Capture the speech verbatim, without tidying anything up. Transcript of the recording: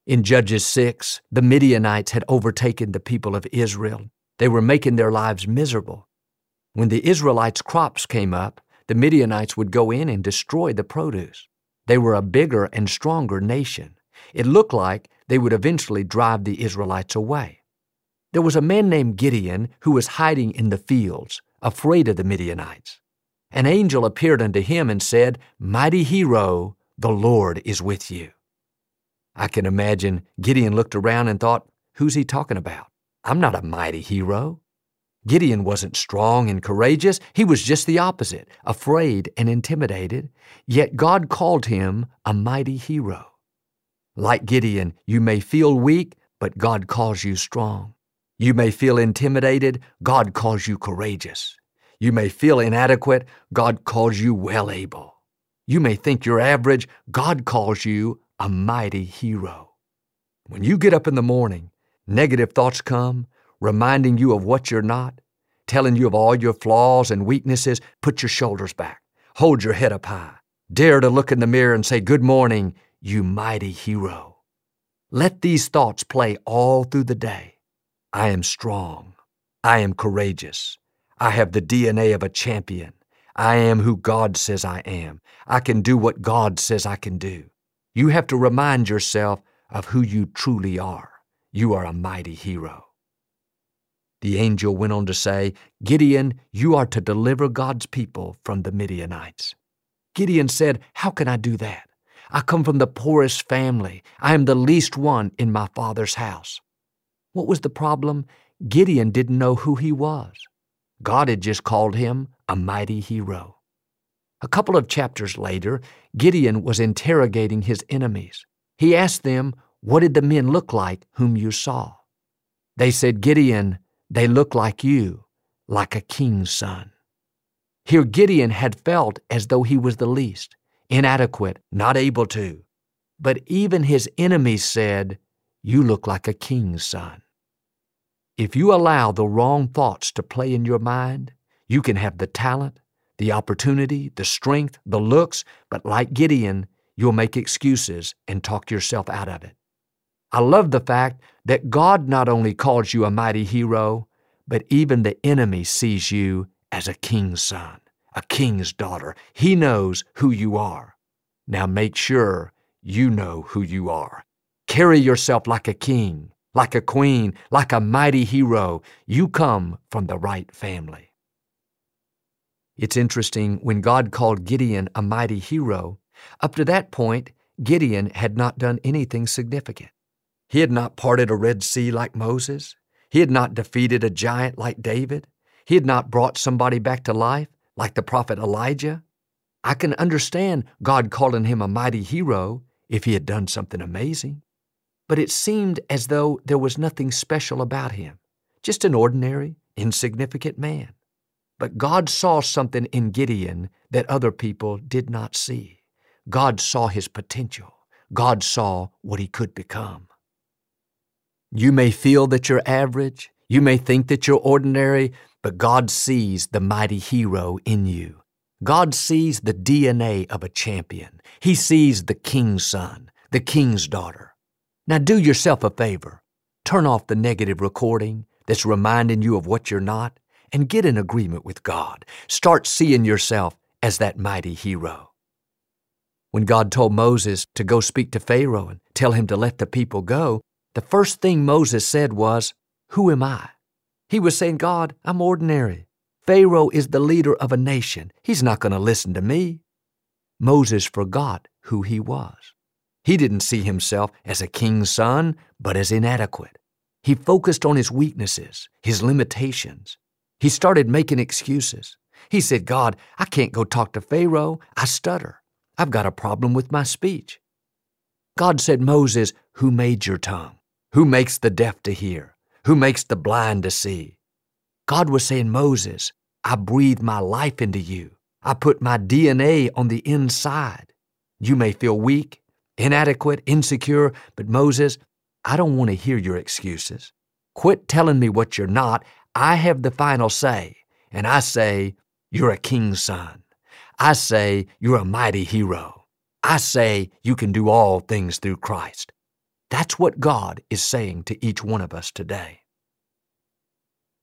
In Judges six, the Midianites had overtaken the people of Israel. They were making their lives miserable. When the Israelites' crops came up, the Midianites would go in and destroy the produce. They were a bigger and stronger nation. It looked like they would eventually drive the Israelites away. There was a man named Gideon who was hiding in the fields, afraid of the Midianites. An angel appeared unto him and said, "Mighty hero, the Lord is with you." I can imagine Gideon looked around and thought, who's he talking about? I'm not a mighty hero. Gideon wasn't strong and courageous. He was just the opposite, afraid and intimidated. Yet God called him a mighty hero. Like Gideon, you may feel weak, but God calls you strong. You may feel intimidated. God calls you courageous. You may feel inadequate. God calls you well able. You may think you're average. God calls you a mighty hero. When you get up in the morning, negative thoughts come, reminding you of what you're not, telling you of all your flaws and weaknesses. Put your shoulders back. Hold your head up high. Dare to look in the mirror and say, "Good morning, you mighty hero." Let these thoughts play all through the day. I am strong. I am courageous. I have the D N A of a champion. I am who God says I am. I can do what God says I can do. You have to remind yourself of who you truly are. You are a mighty hero. The angel went on to say, "Gideon, you are to deliver God's people from the Midianites." Gideon said, "How can I do that? I come from the poorest family. I am the least one in my father's house." What was the problem? Gideon didn't know who he was. God had just called him a mighty hero. A couple of chapters later, Gideon was interrogating his enemies. He asked them, "What did the men look like whom you saw?" They said, "Gideon, they look like you, like a king's son." Here Gideon had felt as though he was the least, inadequate, not able to. But even his enemies said, "You look like a king's son." If you allow the wrong thoughts to play in your mind, you can have the talent, the opportunity, the strength, the looks, but like Gideon, you'll make excuses and talk yourself out of it. I love the fact that God not only calls you a mighty hero, but even the enemy sees you as a king's son, a king's daughter. He knows who you are. Now make sure you know who you are. Carry yourself like a king, like a queen, like a mighty hero. You come from the right family. It's interesting, when God called Gideon a mighty hero, up to that point, Gideon had not done anything significant. He had not parted a Red Sea like Moses. He had not defeated a giant like David. He had not brought somebody back to life like the prophet Elijah. I can understand God calling him a mighty hero if he had done something amazing. But it seemed as though there was nothing special about him, just an ordinary, insignificant man. But God saw something in Gideon that other people did not see. God saw his potential. God saw what he could become. You may feel that you're average. You may think that you're ordinary, but God sees the mighty hero in you. God sees the D N A of a champion. He sees the king's son, the king's daughter. Now do yourself a favor. Turn off the negative recording that's reminding you of what you're not, and get in agreement with God. Start seeing yourself as that mighty hero. When God told Moses to go speak to Pharaoh and tell him to let the people go, the first thing Moses said was, "Who am I?" He was saying, "God, I'm ordinary. Pharaoh is the leader of a nation. He's not going to listen to me." Moses forgot who he was. He didn't see himself as a king's son, but as inadequate. He focused on his weaknesses, his limitations. He started making excuses. He said, "God, I can't go talk to Pharaoh. I stutter. I've got a problem with my speech." God said, "Moses, who made your tongue? Who makes the deaf to hear? Who makes the blind to see?" God was saying, "Moses, I breathe my life into you. I put my D N A on the inside. You may feel weak, inadequate, insecure, but Moses, I don't want to hear your excuses. Quit telling me what you're not. I have the final say, and I say, you're a king's son. I say, you're a mighty hero. I say, you can do all things through Christ. That's what God is saying to each one of us today.